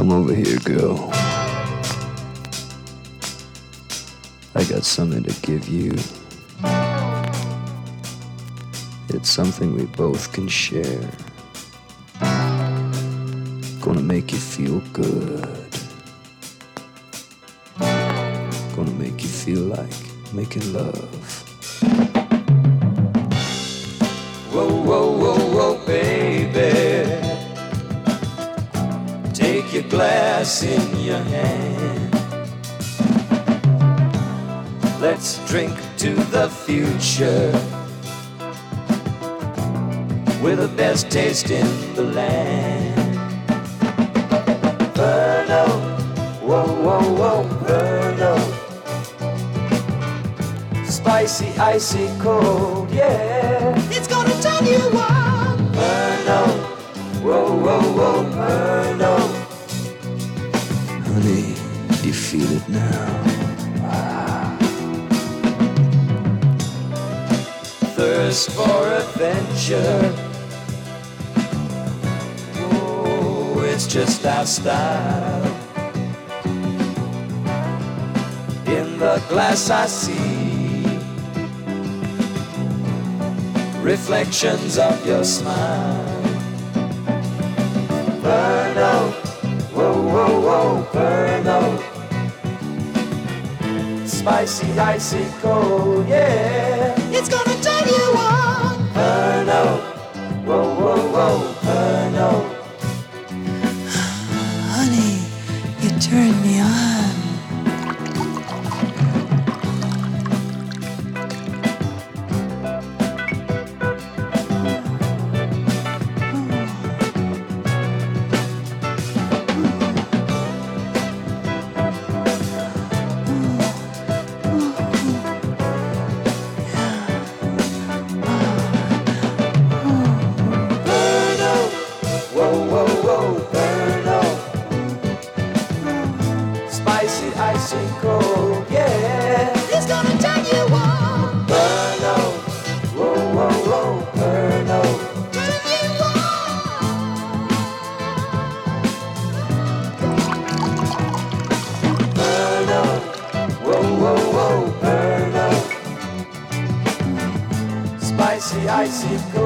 Come over here, girl. I got something to give you. It's something we both can share. Gonna make you feel good. Gonna make you feel like making love. Whoa, whoa, whoa, whoa, baby. Take your glass in your hand. Let's drink to the future. We're the best taste in the land. Burno, whoa, whoa, whoa, Burno. Spicy, icy, cold, yeah. It's gonna turn you on. Burno, whoa, whoa, whoa, Burno. Honey, you feel it now. Thirst for adventure. Oh, it's just our style. In the glass I see reflections of your smile. Burno, whoa, whoa, whoa, Burno. Spicy, icy, cold, yeah. It's gonna turn you on. Burno, whoa, whoa, whoa, Burno. Honey, you turn me on. Icy cold, yeah. It's gonna turn you on. Burno, whoa, whoa, whoa, Burno. Turn you on. Burno, whoa, whoa, whoa, Burno. Spicy, icy cold.